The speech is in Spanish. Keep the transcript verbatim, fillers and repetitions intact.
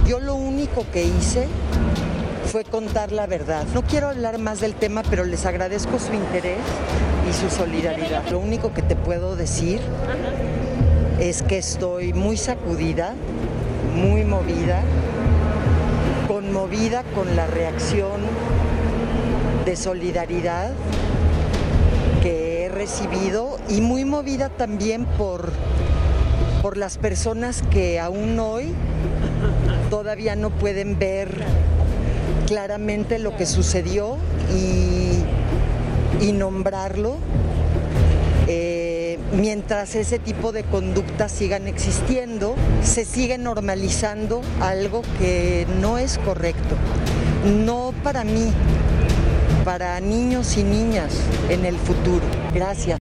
Yo lo único que hice fue contar la verdad. No quiero hablar más del tema, pero les agradezco su interés y su solidaridad. Lo único que te puedo decir es que estoy muy sacudida, muy movida, conmovida con la reacción de solidaridad que he recibido y muy movida también por, por las personas que aún hoy todavía no pueden ver claramente lo que sucedió y, y nombrarlo, eh, mientras ese tipo de conductas sigan existiendo, se sigue normalizando algo que no es correcto, no para mí, para niños y niñas en el futuro. Gracias.